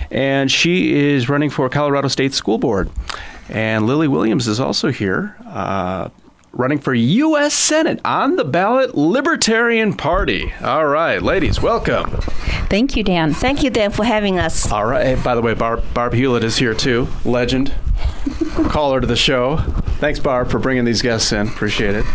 and she is running for Colorado State School Board. And Lily Williams is also here, running for U.S. Senate on the ballot Libertarian Party. All right, ladies, welcome. Thank you, Dan. Thank you, Dan, for having us. All right. Hey, by the way, Barb Hewlett is here too. Legend. Caller to the show. Thanks, Barb, for bringing these guests in. Appreciate it.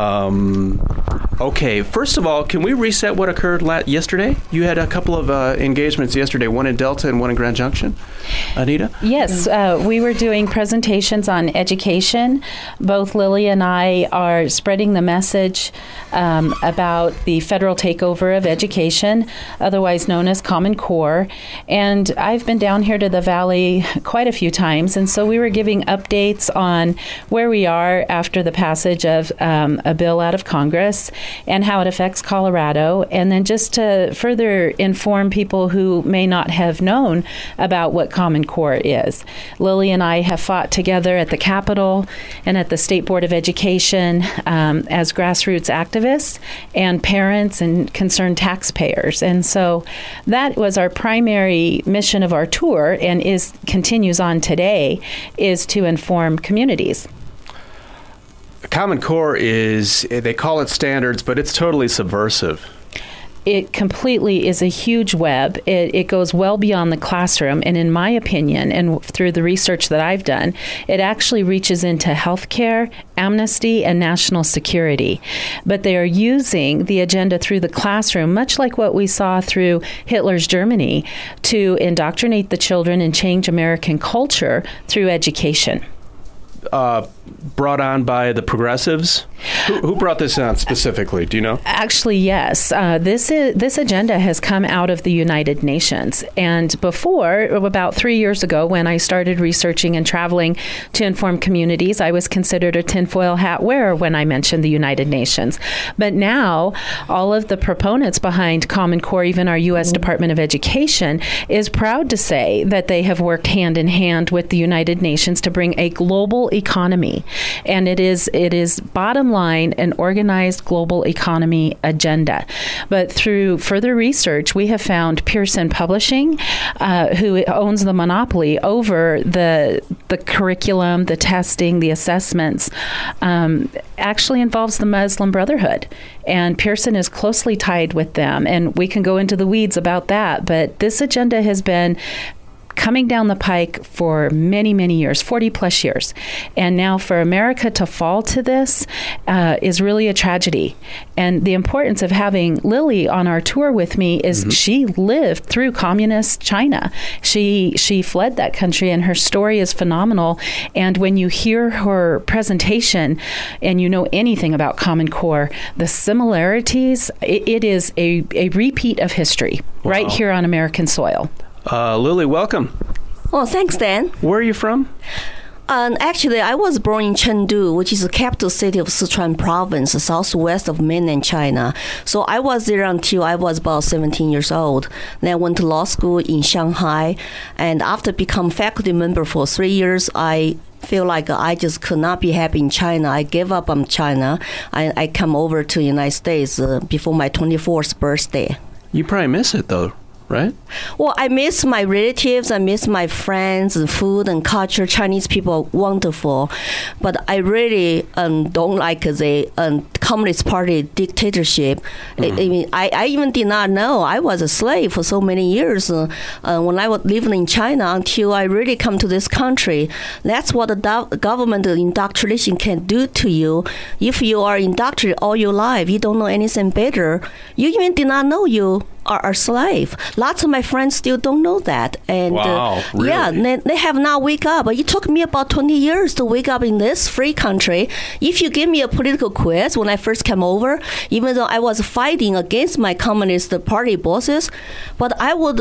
Okay, first of all, can we reset what occurred yesterday? You had a couple of engagements yesterday, one in Delta and one in Grand Junction. Anita? Yes, we were doing presentations on education. Both Lily and I are spreading the message about the federal takeover of education, otherwise known as Common Core. And I've been down here to the Valley quite a few times, and so we were giving updates on where we are after the passage of a bill out of Congress and how it affects Colorado, and then just to further inform people who may not have known about what Common Core is. Lily and I have fought together at the Capitol and at the State Board of Education as grassroots activists and parents and concerned taxpayers. And so that was our primary mission of our tour, and continues on today, is to inform communities. Common Core they call it standards, but it's totally subversive. It completely is a huge web. It goes well beyond the classroom. And in my opinion, and through the research that I've done, it actually reaches into healthcare, amnesty, and national security. But they are using the agenda through the classroom, much like what we saw through Hitler's Germany, to indoctrinate the children and change American culture through education. Brought on by the progressives? Who brought this on specifically? Do you know? Actually, yes. This agenda has come out of the United Nations. And before, about 3 years ago, when I started researching and traveling to inform communities, I was considered a tinfoil hat wearer when I mentioned the United Nations. But now, all of the proponents behind Common Core, even our U.S. Department of Education, is proud to say that they have worked hand in hand with the United Nations to bring a global economy. And it is bottom line an organized global economy agenda. But through further research, we have found Pearson Publishing, who owns the monopoly over the curriculum, the testing, the assessments, actually involves the Muslim Brotherhood. And Pearson is closely tied with them. And we can go into the weeds about that. But this agenda has been coming down the pike for many, many years, 40 plus years. And now for America to fall to this is really a tragedy. And the importance of having Lily on our tour with me is she lived through communist China. She fled that country, and her story is phenomenal. And when you hear her presentation and you know anything about Common Core, the similarities, it is a repeat of history right here on American soil. Lily, welcome. Well, thanks, Dan. Where are you from? Actually, I was born in Chengdu, which is the capital city of Sichuan province, southwest of mainland China. So I was there until I was about 17 years old. Then I went to law school in Shanghai. And after become faculty member for 3 years, I feel like I just could not be happy in China. I gave up on China. I come over to the United States before my 24th birthday. You probably miss it, though, right? Well, I miss my relatives. I miss my friends, and food and culture. Chinese people are wonderful. But I really don't like the Communist Party dictatorship. I mean, I even did not know I was a slave for so many years when I was living in China until I really come to this country. That's what the government indoctrination can do to you. If you are indoctrinated all your life, you don't know anything better. You even did not know you are a slave. Lots of my friends still don't know that. And wow, really? Yeah, they have not wake up. It took me about 20 years to wake up in this free country. If you give me a political quiz when I first came over, even though I was fighting against my Communist Party bosses, but I would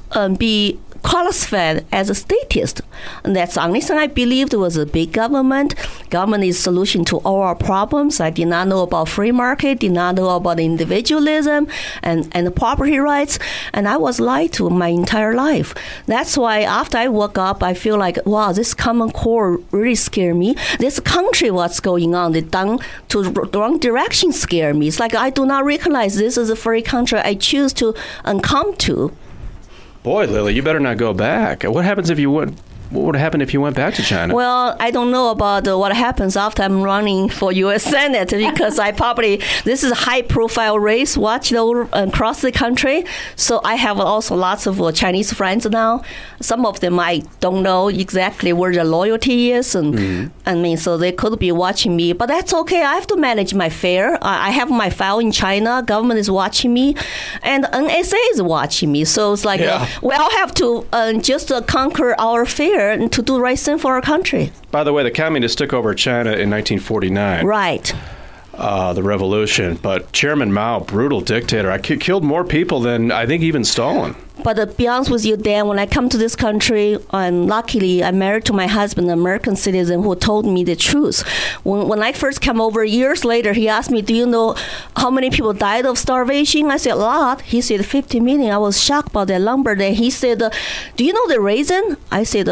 be qualified as a statist. And that's the only thing I believed was a big government. Government is solution to all our problems. I did not know about free market, did not know about individualism and the property rights. And I was lied to my entire life. That's why after I woke up, I feel like, wow, this Common Core really scared me. This country, what's going on, the wrong direction scared me. It's like I do not recognize this as a free country I choose to come to. Boy, Lily, you better not go back. What happens if you went? What would happen if you went back to China? Well, I don't know about what happens after I'm running for U.S. Senate because this is a high-profile race watched over across the country. So I have also lots of Chinese friends now. Some of them I don't know exactly where their loyalty is, and so they could be watching me. But that's okay. I have to manage my fare. I have my file in China. Government is watching me, and NSA is watching me. So it's like we all have to just conquer our fear and to do the right thing for our country. By the way, the communists took over China in 1949. Right. The revolution. But Chairman Mao, brutal dictator, killed more people than I think even Stalin. But to be honest with you, Dan, when I come to this country, and luckily I'm married to my husband, an American citizen who told me the truth. When I first came over, years later, he asked me, do you know how many people died of starvation? I said, a lot. He said, 50 million. I was shocked about that number. Then he said, do you know the reason? I said,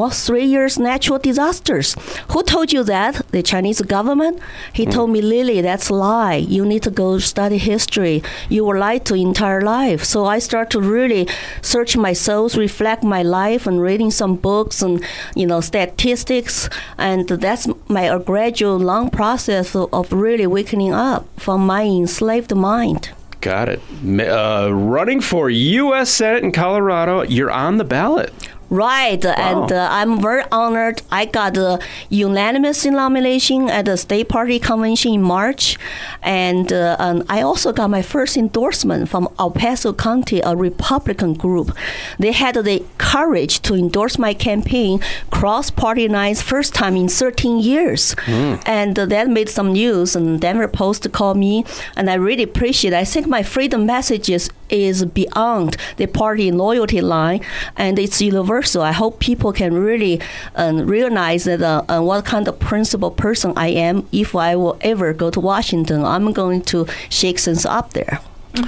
3 years natural disasters. Who told you that? The Chinese government? He told me, Lily, that's a lie. You need to go study history. You were lied to entire life. So I start to really search my soul, reflect my life, and reading some books and statistics, and that's a gradual, long process of really waking up from my enslaved mind. Got it. Running for U.S. Senate in Colorado, you're on the ballot. Right, wow. And I'm very honored. I got a unanimous nomination at the State Party Convention in March, and I also got my first endorsement from El Paso County, a Republican group. They had the courage to endorse my campaign cross-party lines, first time in 13 years, and that made some news, and Denver Post called me, and I really appreciate it. I think my freedom message is beyond the party loyalty line, and it's universal. I hope people can really realize that what kind of principled person I am. If I will ever go to Washington, I'm going to shake things up there.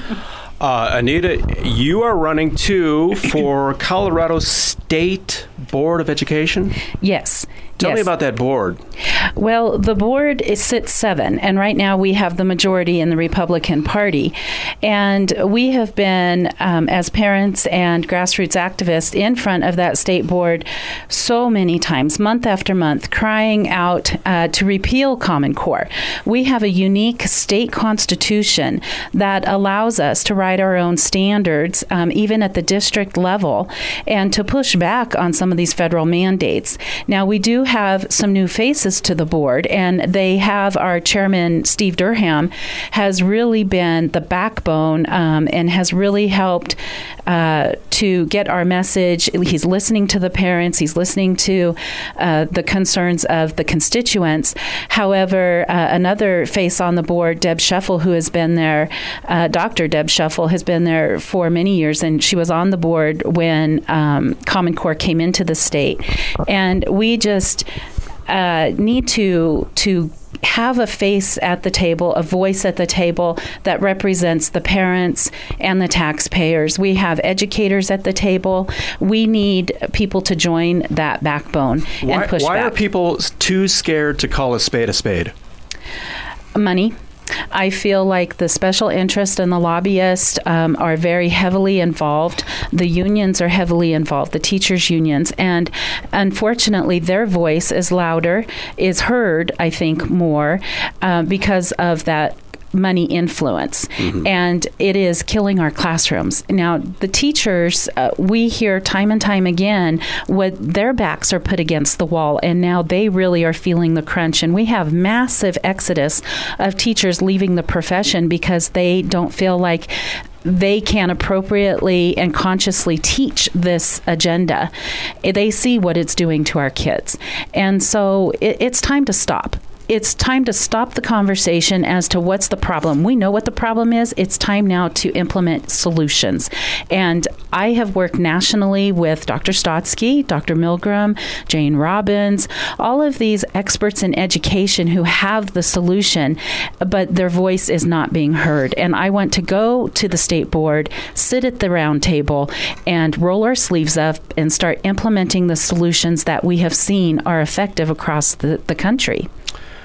Anita, you are running too for Colorado State Board of Education? Yes. Tell me about that board. Well, the board sits 7, and right now we have the majority in the Republican Party. And we have been, as parents and grassroots activists, in front of that state board so many times, month after month, crying out to repeal Common Core. We have a unique state constitution that allows us to write our own standards, even at the district level, and to push back on some of these federal mandates. Now, we do have some new faces to the board, and they have our chairman, Steve Durham, has really been the backbone and has really helped to get our message. He's listening to the parents. He's listening to the concerns of the constituents. However, another face on the board, Deb Scheffel, who has been there, Dr. Deb Scheffel, has been there for many years, and she was on the board when Common Core came into the state. And we just need to have a face at the table, a voice at the table that represents the parents and the taxpayers. We have educators at the table. We need people to join that backbone and push back. Why are people too scared to call a spade a spade? Money. I feel like the special interest and the lobbyists are very heavily involved. The unions are heavily involved, the teachers' unions. And unfortunately, their voice is louder, is heard, I think, more because of that money influence. And it is killing our classrooms. Now, the teachers, we hear time and time again what their backs are put against the wall, and now they really are feeling the crunch. And we have massive exodus of teachers leaving the profession because they don't feel like they can appropriately and consciously teach this agenda. They see what it's doing to our kids. And so it's time to stop. It's time to stop the conversation as to what's the problem. We know what the problem is. It's time now to implement solutions. And I have worked nationally with Dr. Stotsky, Dr. Milgram, Jane Robbins, all of these experts in education who have the solution, but their voice is not being heard. And I want to go to the state board, sit at the round table, and roll our sleeves up and start implementing the solutions that we have seen are effective across the country.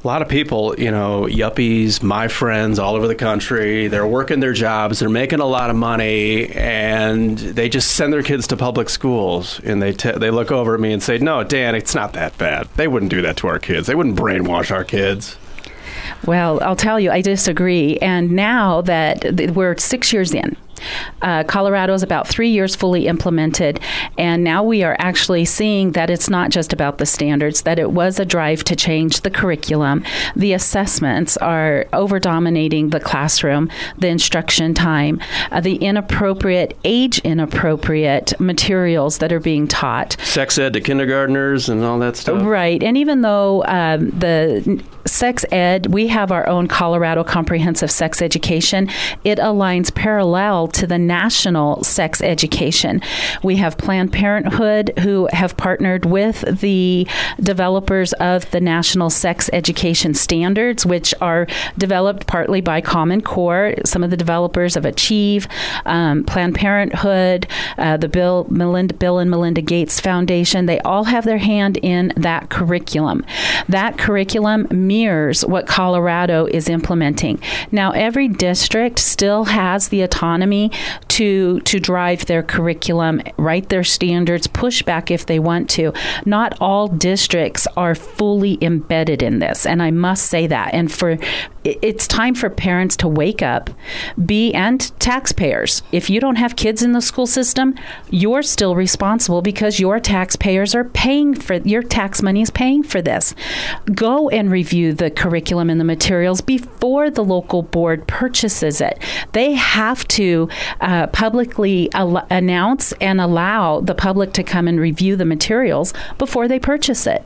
A lot of people, yuppies, my friends all over the country, they're working their jobs, they're making a lot of money, and they just send their kids to public schools. And they look over at me and say, "No, Dan, it's not that bad. They wouldn't do that to our kids. They wouldn't brainwash our kids." Well, I'll tell you, I disagree. And now that we're 6 years in, Colorado is about 3 years fully implemented, and now we are actually seeing that it's not just about the standards, that it was a drive to change the curriculum. The assessments are over-dominating the classroom, the instruction time, the age-inappropriate materials that are being taught. Sex ed to kindergartners and all that stuff. Right, and even though the sex ed, we have our own Colorado Comprehensive Sex Education, it aligns parallel to the national sex education. We have Planned Parenthood who have partnered with the developers of the National Sex Education Standards, which are developed partly by Common Core, some of the developers of Achieve, Planned Parenthood, the Bill and Melinda Gates Foundation. They all have their hand in that curriculum. That curriculum mirrors what Colorado is implementing. Now, every district still has the autonomy to drive their curriculum, write their standards, push back if they want to. Not all districts are fully embedded in this, and I must say that. And it's time for parents to wake up, and taxpayers. If you don't have kids in the school system, you're still responsible because your taxpayers are paying for, your tax money is paying for this. Go and review the curriculum and the materials before the local board purchases it. They have to publicly announce and allow the public to come and review the materials before they purchase it.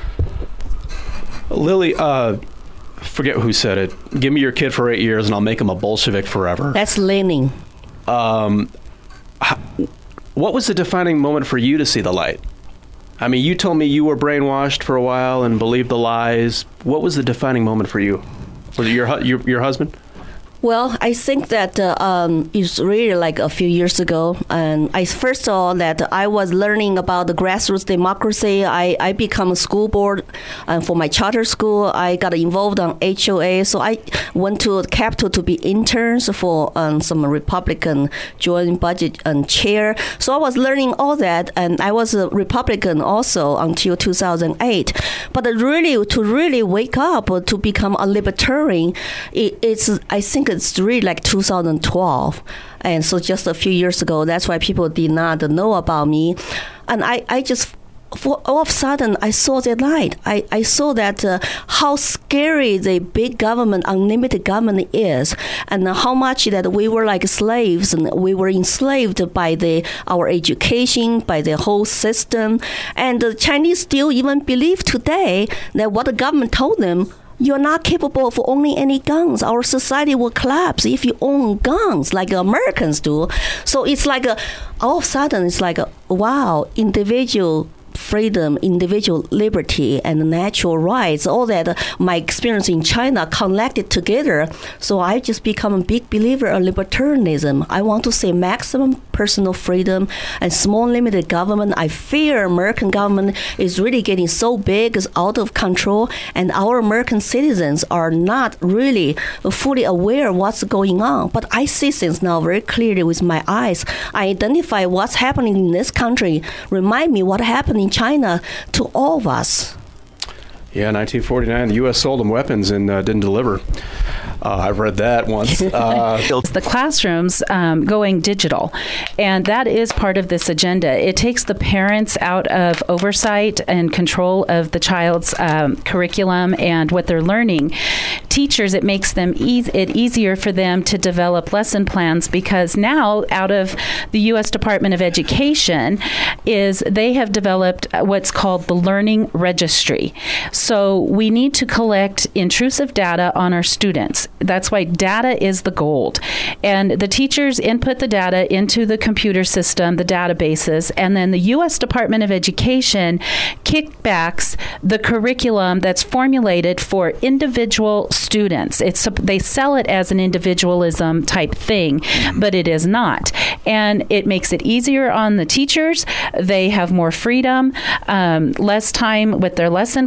Lily, forget who said it. Give me your kid for 8 years and I'll make him a Bolshevik forever. That's Lenin. What was the defining moment for you to see the light? I mean, you told me you were brainwashed for a while and believed the lies. What was the defining moment for you? Was it your husband? Well, I think that it's really like a few years ago. And I first saw that I was learning about the grassroots democracy. I become a school board for my charter school. I got involved on HOA. So I went to the Capitol to be interns for some Republican joint budget chair. So I was learning all that. And I was a Republican also until 2008. But to really wake up to become a libertarian, I think it's really like 2012. And so just a few years ago, that's why people did not know about me. And I just, all of a sudden, I saw that light. I saw that how scary the big government, unlimited government is, and how much that we were like slaves, and we were enslaved by our education, by the whole system. And the Chinese still even believe today that what the government told them, you're not capable of owning any guns. Our society will collapse if you own guns like Americans do. So it's like all of a sudden, it's like, wow, individual freedom, individual liberty, and natural rights, all that my experience in China connected together. So I just become a big believer of libertarianism. I want to say maximum personal freedom and small limited government. I fear American government is really getting so big, it's out of control, and our American citizens are not really fully aware of what's going on. But I see things now very clearly with my eyes. I identify what's happening in this country, remind me what happened in China to all of us. Yeah, 1949, the U.S. sold them weapons and didn't deliver. I've read that once. The classrooms going digital, and that is part of this agenda. It takes the parents out of oversight and control of the child's curriculum and what they're learning. Teachers, it makes them it easier for them to develop lesson plans, because now out of the U.S. Department of Education they have developed what's called the Learning Registry. So we need to collect intrusive data on our students. That's why data is the gold. And the teachers input the data into the computer system, the databases, and then the U.S. Department of Education kickbacks the curriculum that's formulated for individual students. They sell it as an individualism type thing, but it is not. And it makes it easier on the teachers. They have more freedom, less time with their lesson plans.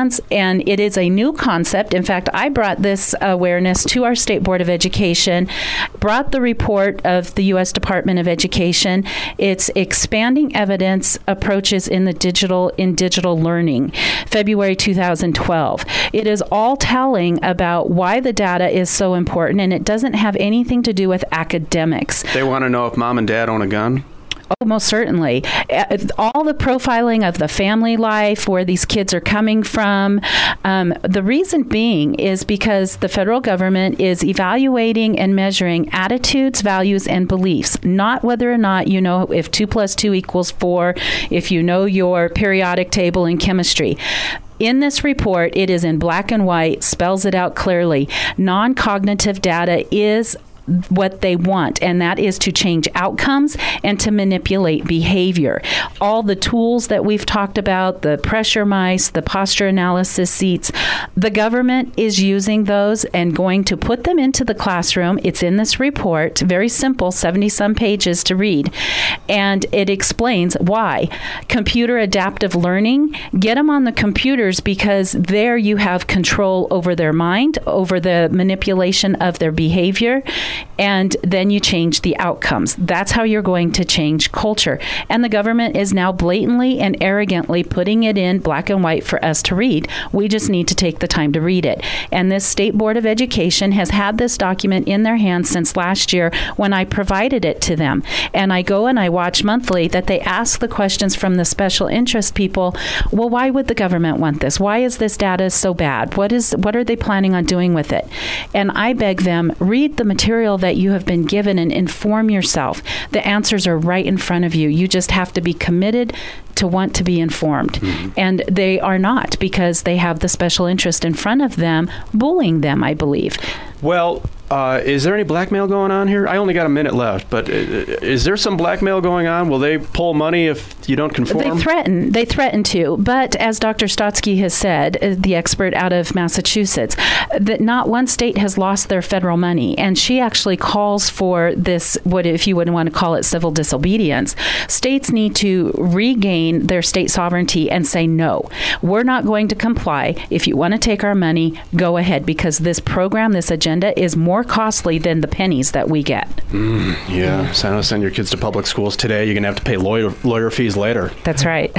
playgrounds, and it is a new concept. In fact, I brought this awareness to our State Board of Education, brought the report of the U.S. Department of Education. It's expanding evidence approaches in digital learning, February 2012. It is all telling about why the data is so important, and it doesn't have anything to do with academics. They want to know if mom and dad own a gun? Oh, most certainly. All the profiling of the family life, where these kids are coming from. The reason being is because the federal government is evaluating and measuring attitudes, values, and beliefs, not whether or not you know if 2 + 2 = 4, if you know your periodic table in chemistry. In this report, it is in black and white, spells it out clearly. Non-cognitive data is what they want, and that is to change outcomes and to manipulate behavior. All the tools that we've talked about, the pressure mice, the posture analysis seats, the government is using those and going to put them into the classroom. It's in this report, very simple, 70-some pages to read, and it explains why. Computer adaptive learning, get them on the computers because there you have control over their mind, over the manipulation of their behavior, and then you change the outcomes. That's how you're going to change culture. And the government is now blatantly and arrogantly putting it in black and white for us to read. We just need to take the time to read it. And this State Board of Education has had this document in their hands since last year when I provided it to them. And I go and I watch monthly that they ask the questions from the special interest people. Well, why would the government want this? Why is this data so bad? What are they planning on doing with it? And I beg them, read the material that you have been given and inform yourself. The answers are right in front of you. You just have to be committed to want to be informed. Mm-hmm. And they are not, because they have the special interest in front of them bullying them, I believe. Well, is there any blackmail going on here? I only got a minute left, but is there some blackmail going on? Will they pull money if you don't conform? They threaten to, but as Dr. Stotsky has said, the expert out of Massachusetts, that not one state has lost their federal money, and she actually calls for this, what if you would want to call it civil disobedience. States need to regain their state sovereignty and say, no, we're not going to comply. If you want to take our money, go ahead, because this program, this agenda is more costly than the pennies that we get. Yeah. So send your kids to public schools today. You're going to have to pay lawyer fees later. That's right.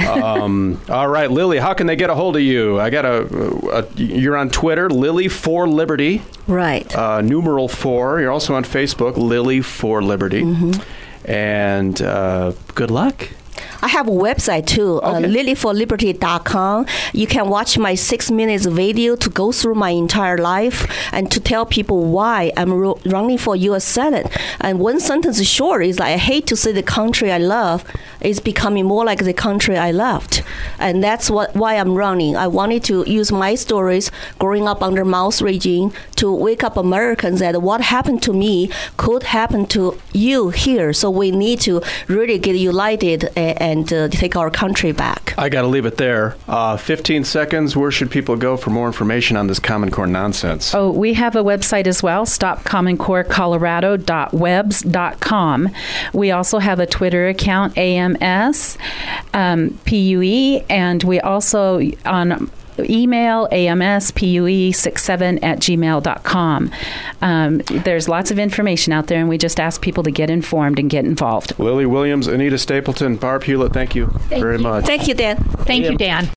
All right, Lily, how can they get a hold of you? I got you're on Twitter, Lily for Liberty. Right. Numeral 4. You're also on Facebook, Lily for Liberty. Mm-hmm. And good luck. I have a website too, lilyforliberty.com. You can watch my 6 minutes video to go through my entire life and to tell people why I'm running for U.S. Senate. And one sentence short is like, I hate to see the country I love is becoming more like the country I left. And that's why I'm running. I wanted to use my stories growing up under Mao's regime to wake up Americans that what happened to me could happen to you here. So we need to really get united and take our country back. I got to leave it there. 15 seconds. Where should people go for more information on this Common Core nonsense? Oh, we have a website as well, stopcommoncorecolorado.webs.com. We also have a Twitter account, AMS, PUE, and we also on email amspue67@gmail.com. There's lots of information out there, and we just ask people to get informed and get involved. Lily Williams, Anita Stapleton, Barb Hewlett, thank you very much. Thank you, Dan. Thank you, Dan.